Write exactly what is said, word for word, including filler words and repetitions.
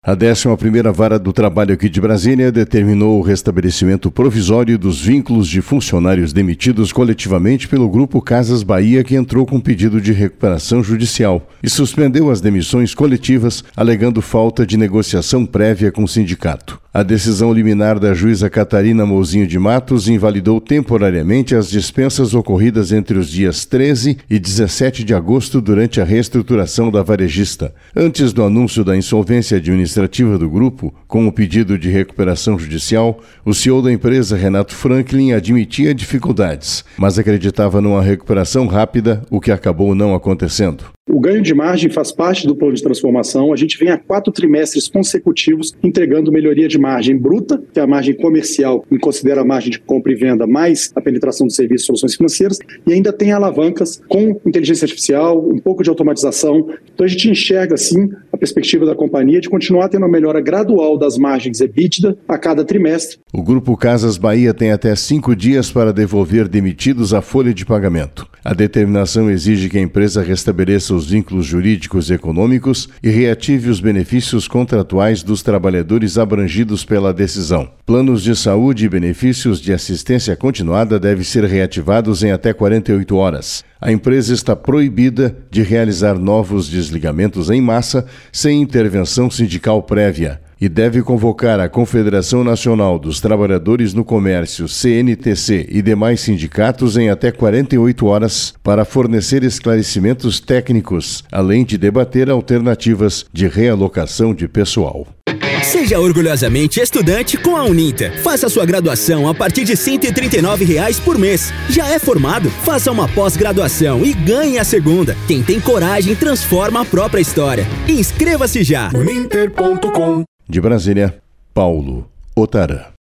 A décima primeira Vara do Trabalho aqui de Brasília determinou o restabelecimento provisório dos vínculos de funcionários demitidos coletivamente pelo Grupo Casas Bahia, que entrou com pedido de recuperação judicial, e suspendeu as demissões coletivas, alegando falta de negociação prévia com o sindicato. A decisão liminar da juíza Catarina Mouzinho de Matos invalidou temporariamente as dispensas ocorridas entre os dias treze e dezessete de agosto durante a reestruturação da varejista. Antes do anúncio da insolvência administrativa do grupo, com o pedido de recuperação judicial, o C E O da empresa, Renato Franklin, admitia dificuldades, mas acreditava numa recuperação rápida, o que acabou não acontecendo. O ganho de margem faz parte do plano de transformação. A gente vem há quatro trimestres consecutivos entregando melhoria de margem bruta, que é a margem comercial, que considera a margem de compra e venda, mais a penetração de serviços e soluções financeiras, e ainda tem alavancas com inteligência artificial, um pouco de automatização. Então a gente enxerga, sim, a perspectiva da companhia de continuar tendo uma melhora gradual das margens EBITDA a cada trimestre. O Grupo Casas Bahia tem até cinco dias para devolver demitidos a folha de pagamento. A determinação exige que a empresa restabeleça os vínculos jurídicos e econômicos e reative os benefícios contratuais dos trabalhadores abrangidos pela decisão. Planos de saúde e benefícios de assistência continuada devem ser reativados em até quarenta e oito horas. A empresa está proibida de realizar novos desligamentos em massa sem intervenção sindical prévia e deve convocar a Confederação Nacional dos Trabalhadores no Comércio, C N T C, e demais sindicatos em até quarenta e oito horas para fornecer esclarecimentos técnicos, além de debater alternativas de realocação de pessoal. Seja orgulhosamente estudante com a Uninter. Faça sua graduação a partir de cento e trinta e nove reais por mês. Já é formado? Faça uma pós-graduação e ganhe a segunda. Quem tem coragem transforma a própria história. Inscreva-se já! Uninter ponto com. De Brasília, Paulo Otarã.